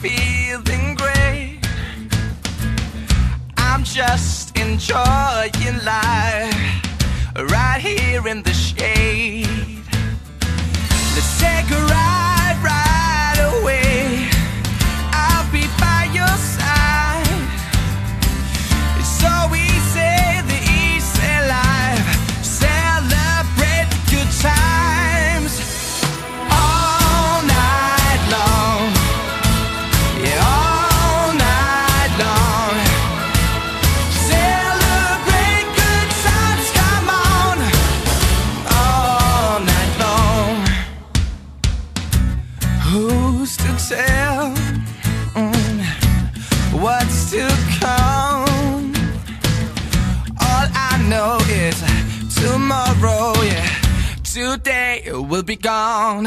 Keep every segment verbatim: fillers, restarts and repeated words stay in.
feeling great. I'm just enjoying life right here in the shade. Let's take a ride right away. I'll be by your side. It's so easy, the easy life. Celebrate the good times all night long. Yeah, all night long. Celebrate good times, come on, all night long. Who's to tell mm, what's to come? All I know is tomorrow, yeah, today will be gone.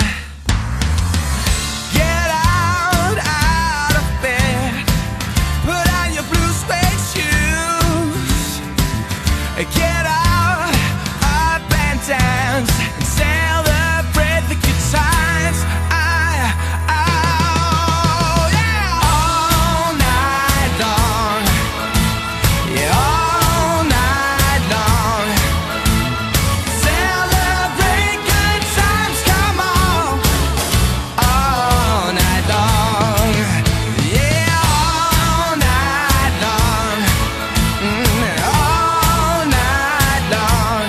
Get out, out of bed, put on your blue suede shoes, get out, up and dance, and celebrate the good times. I, oh yeah, all night long, yeah, all night long. Celebrate good times, come on, all night long, yeah, all night long, mm, all night long.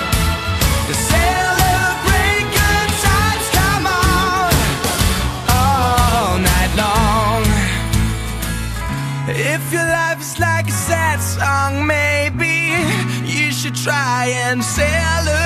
Celebrate good times, come on, all night long. If your life is like a sad song, maybe you should try and celebrate.